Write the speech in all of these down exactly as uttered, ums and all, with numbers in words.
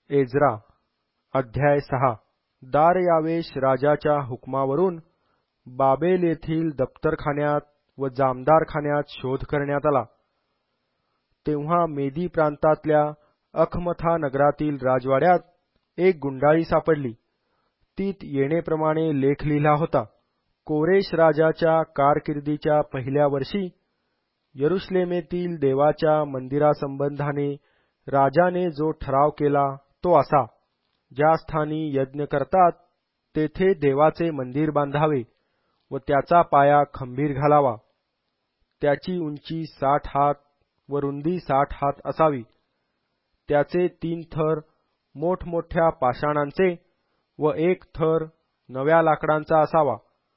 Ezra अध्याय सहा. दारयावेश राजाच्या हुकमावरून बाबेल येथील दप्तरखान्यात व जामदारखान्यात शोध करण्यात आला. तेव्हा मेदी प्रांतातल्या अखमथा नगरातील राजवाड्यात एक गुंडाळी सापडली. तीत येणेप्रमाणे लेख लिहिला होता. कोरेश राजाच्या कारकिर्दीच्या पहिल्या वर्षी यरुश्लेमेतील देवाच्या मंदिरासंबंधाने राजाने जो ठराव केला तो असा: ज्या स्थानी यज्ञ करतात तेथे देवाचे मंदिर बांधावे व त्याचा पाया खंबीर घालावा. त्याची उंची साठ हात व रुंदी साठ हात असावी. त्याचे तीन थर मोठमोठ्या पाषाणांचे व एक थर नव्या लाकडांचा असावा.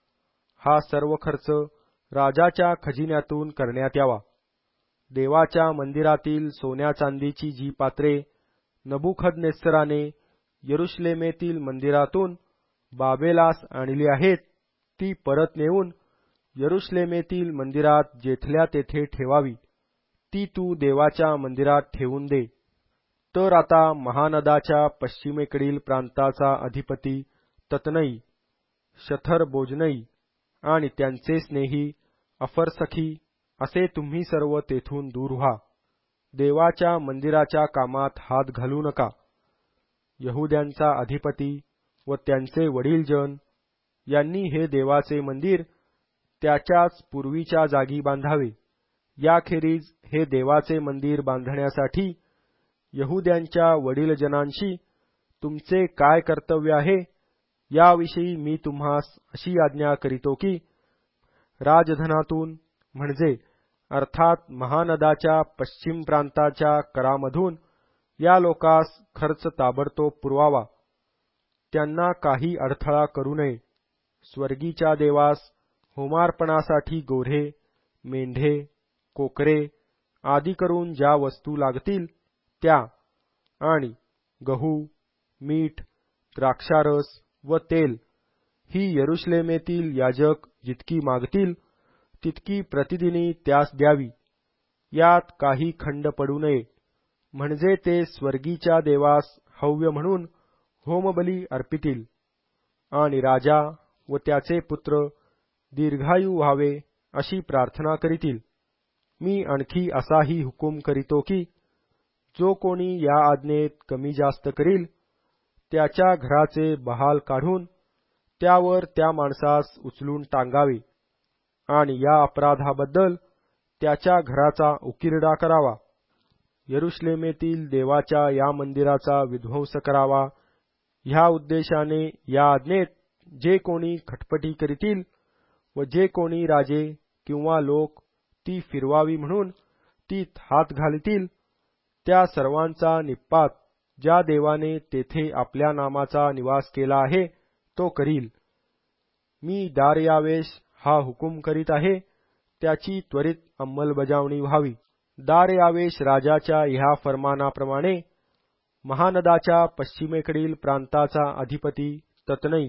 हा सर्व खर्च राजाच्या खजिन्यातून करण्यात यावा. देवाच्या मंदिरातील सोन्या चांदीची जी पात्रे नबुखदनेस्सराने यरुश्लेमेतील मंदिरातून बाबेलास आणली आहेत ती परत नेऊन यरुश्लेमेतील मंदिरात जेथल्या तेथे ठेवावी. ती तू देवाच्या मंदिरात ठेवून दे. तर आता महानदाच्या पश्चिमेकडील प्रांताचा अधिपती ततनई, शथरबोजनई आणि त्यांचे स्नेही अफरसखी असे तुम्ही सर्व तेथून दूर व्हा. देवाच्या मंदिराच्या कामात हात घालू नका. यहुद्यांचा अधिपती व त्यांचे वडीलजन यांनी हे देवाचे मंदिर त्याच्याच पूर्वीच्या जागी बांधावे. याखेरीज हे देवाचे मंदिर बांधण्यासाठी यहुद्यांच्या वडीलजनांशी तुमचे काय कर्तव्य आहे याविषयी मी तुम्हास अशी आज्ञा करीतो की राजधनातून म्हणजे अर्थात महानदाच्या पश्चिम प्रांताच्या करामधून या लोकास खर्च ताबडतोब पुरवावा. त्यांना काही अडथळा करू नये. स्वर्गीच्या देवास होमार्पणासाठी गोऱ्हे, मेंढे, कोकरे आदी करून ज्या वस्तू लागतील त्या आणि गहू, मीठ, द्राक्षारस व तेल ही यरुश्लेमेतील याजक जितकी मागतील तितकी प्रतिदिनी त्यास द्यावी. यात काही खंड पडू नये. म्हणजे ते स्वर्गीच्या देवास हव्य म्हणून होमबली अर्पितील आणि राजा व त्याचे पुत्र दीर्घायू व्हावे अशी प्रार्थना करीतील. मी आणखी असाही हुकूम करीतो की जो कोणी या आज्ञेत कमी जास्त करील त्याच्या घराचे बहाल काढून त्यावर त्या माणसास उचलून टांगावे आणि या अपराधाबद्दल त्याच्या घराचा उकिरडा करावा. यरुश्लेमेतील देवाच्या या मंदिराचा विध्वंस करावा ह्या उद्देशाने या आज्ञेत जे कोणी खटपटी करीतील व जे कोणी राजे किंवा लोक ती फिरवावी म्हणून तीत हात घालतील त्या सर्वांचा निप्पात ज्या देवाने तेथे आपल्या नामाचा निवास केला आहे तो करील. मी दारयावेश हा हुकूम करीत आहे त्याची त्वरित अंमलबजावणी व्हावी. दारयावेश राजाच्या ह्या फर्मानाप्रमाणे महानदाच्या पश्चिमेकडील प्रांताचा अधिपती ततनई,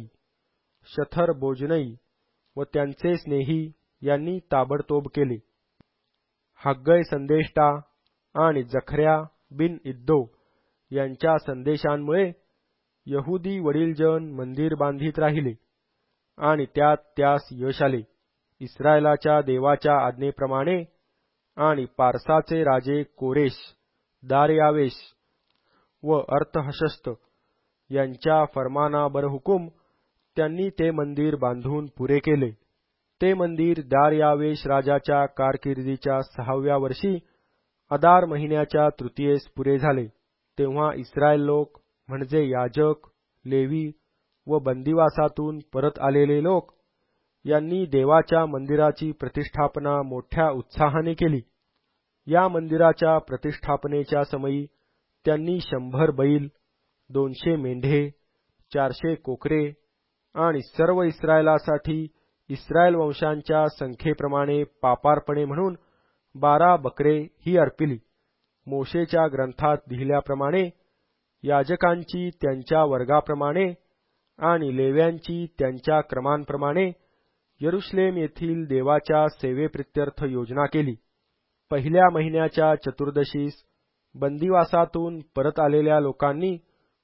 शथरबोजनई व त्यांचे स्नेही यांनी ताबडतोब केले. हग्गय संदेष्टा आणि जखर्या बिन इद्दो यांच्या संदेशांमुळे यहुदी वडीलजन मंदिर बांधित राहिले आणि त्यात त्यास यश आले. इस्रायलाच्या देवाच्या आज्ञेप्रमाणे आणि पारसाचे राजे कोरेश, दारयावेश व अर्थहशस्त यांच्या फर्मानाबरहुकूम त्यांनी ते मंदिर बांधून पुरे केले. ते मंदिर दारयावेश राजाच्या कारकिर्दीच्या सहाव्या वर्षी अदार महिन्याच्या तृतीयेस पुरे झाले. तेव्हा इस्रायल लोक म्हणजे याजक, लेवी व बंदिवासातून परत आलेले लोक यांनी देवाच्या मंदिराची प्रतिष्ठापना मोठ्या उत्साहाने केली. या मंदिराच्या प्रतिष्ठापनेच्या समयी त्यांनी शंभर बैल, दोनशे मेंढे, चारशे कोकरे आणि सर्व इस्रायलासाठी इस्रायल वंशांच्या संख्येप्रमाणे पापार्पणे म्हणून बारा बकरे ही अर्पिली. मोशेच्या ग्रंथात लिहिल्याप्रमाणे याजकांची त्यांच्या वर्गाप्रमाणे आणि लेव्यांची त्यांच्या क्रमांप्रमाणे यरुश्लेम येथील देवाच्या सेवेप्रित्यर्थ योजना केली. पहिल्या महिन्याच्या चतुर्दशीस बंदिवासातून परत आलेल्या लोकांनी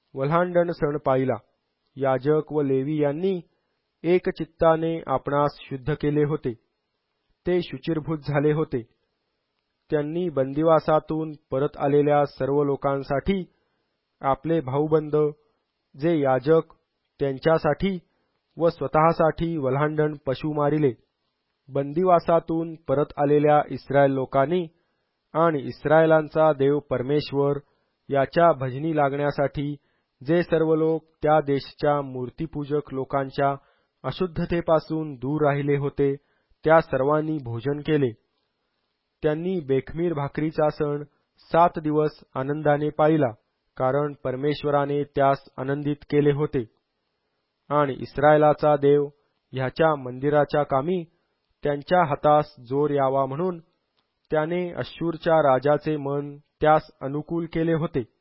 वल्हांडण सण पाळिला. याजक व लेवी यांनी एकचित्ताने आपणास शुद्ध केले होते. ते शुचिर्भूत झाले होते. त्यांनी बंदिवासातून परत आलेल्या सर्व लोकांसाठी आपले भाऊबंद जे याजक त्यांच्यासाठी व स्वतःसाठी वल्हांडण पशु मारिले. बंदिवासातून परत आलेल्या इस्रायल लोकांनी आणि इस्रायलांचा देव परमेश्वर याच्या भजनी लागण्यासाठी जे सर्व लोक त्या देशच्या मूर्तीपूजक लोकांच्या अशुद्धतेपासून दूर राहिले होते त्या सर्वांनी भोजन केले. त्यांनी बेखमीर भाकरीचा सण सात दिवस आनंदाने पाळिला, कारण परमेश्वराने त्यास आनंदित केले होते. आणि इस्रायलाचा देव ह्याच्या मंदिराच्या कामी त्यांच्या हातास जोर यावा म्हणून त्याने अश्शूरच्या राजाचे मन त्यास अनुकूल केले होते.